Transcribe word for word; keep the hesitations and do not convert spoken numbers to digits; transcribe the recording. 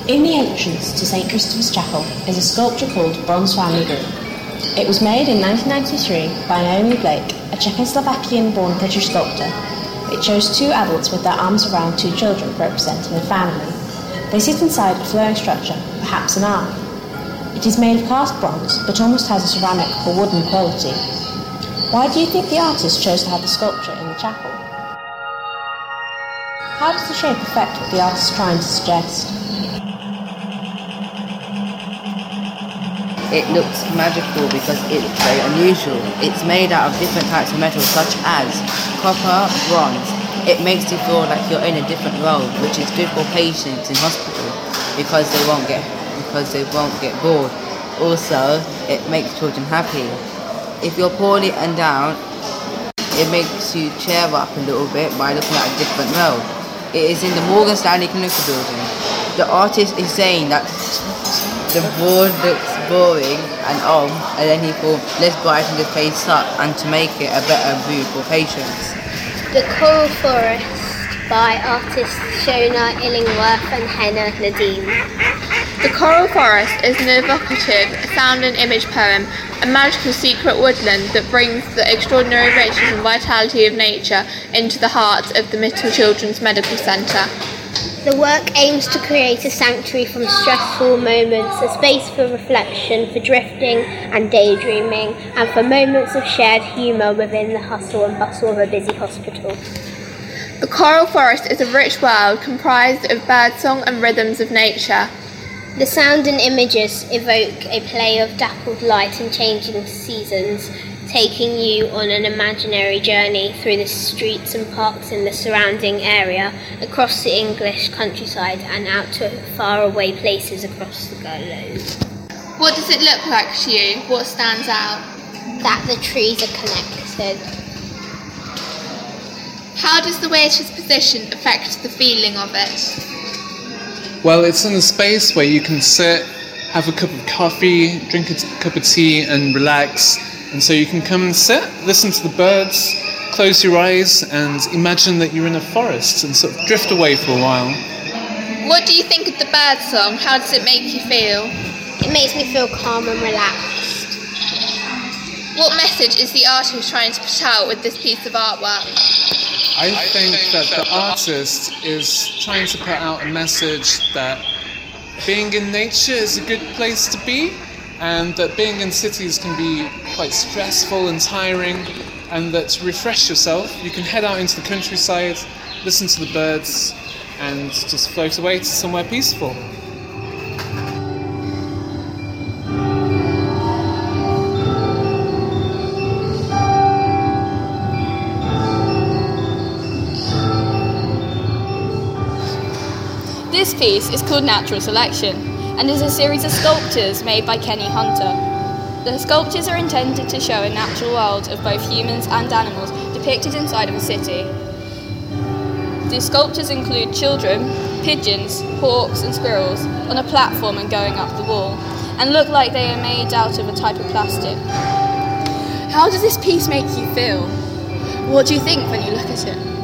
In the entrance to St Christopher's Chapel is a sculpture called Bronze Family Group. It was made in nineteen ninety-three by Naomi Blake, a Czechoslovakian-born British sculptor. It shows two adults with their arms around two children representing a family. They sit inside a flowing structure, perhaps an ark. It is made of cast bronze, but almost has a ceramic or wooden quality. Why do you think the artist chose to have the sculpture in the chapel? How does the shape affect what the artist is trying to suggest? It looks magical because it's very unusual. It's made out of different types of metals such as copper, bronze. It makes you feel like you're in a different world, which is good for patients in hospital because they won't get because they won't get bored. Also, it makes children happy. If you're poorly and down, it makes you cheer up a little bit by looking at a different world. It is in the Morgan Stanley Clinical Building. The artist is saying that the board looks boring and old, and then he thought, let's brighten the place up and to make it a better view for patients. The Coral Forest by artists Shona Illingworth and Henna Nadim. The Coral Forest is an evocative sound and image poem, a magical secret woodland that brings the extraordinary richness and vitality of nature into the heart of the Mitchell Children's Medical Centre. The work aims to create a sanctuary from stressful moments, a space for reflection, for drifting and daydreaming, and for moments of shared humour within the hustle and bustle of a busy hospital. The Coral Forest is a rich world comprised of birdsong and rhythms of nature. The sound and images evoke a play of dappled light and changing seasons, taking you on an imaginary journey through the streets and parks in the surrounding area, across the English countryside and out to faraway places across the globe. What does it look like to you? What stands out? That the trees are connected. How does the way it is positioned affect the feeling of it? Well, it's in a space where you can sit, have a cup of coffee, drink a t- cup of tea and relax. And so you can come and sit, listen to the birds, close your eyes and imagine that you're in a forest and sort of drift away for a while. What do you think of the bird song? How does it make you feel? It makes me feel calm and relaxed. What message is the artist trying to put out with this piece of artwork? I think that the artist is trying to put out a message that being in nature is a good place to be, and that being in cities can be quite stressful and tiring, and that to refresh yourself, you can head out into the countryside, listen to the birds, and just float away to somewhere peaceful. This piece is called Natural Selection and is a series of sculptures made by Kenny Hunter. The sculptures are intended to show a natural world of both humans and animals depicted inside of a city. The sculptures include children, pigeons, hawks and squirrels on a platform and going up the wall, and look like they are made out of a type of plastic. How does this piece make you feel? What do you think when you look at it?